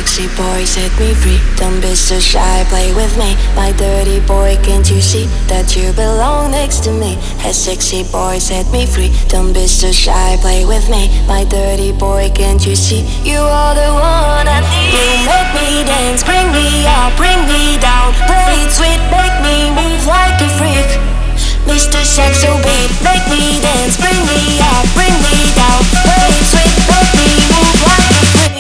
sexy boy, set me free. Don't be so shy, play with me. My dirty boy, can't you see that you belong next to me? Hey sexy boy, set me free. Don't be so shy, play with me. My dirty boy, can't you see you are the one I need? You make me dance, bring me up, bring me down. Play it sweet, make me move like a freak. Mr. Saxo beat, make me dance, bring me up, bring me down. Play it sweet, make me move like a freak.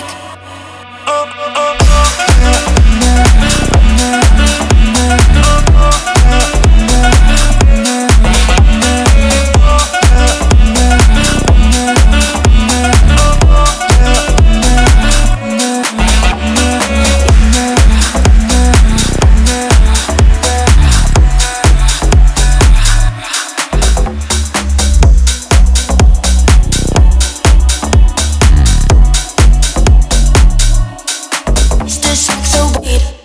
Mr. Saxo beat.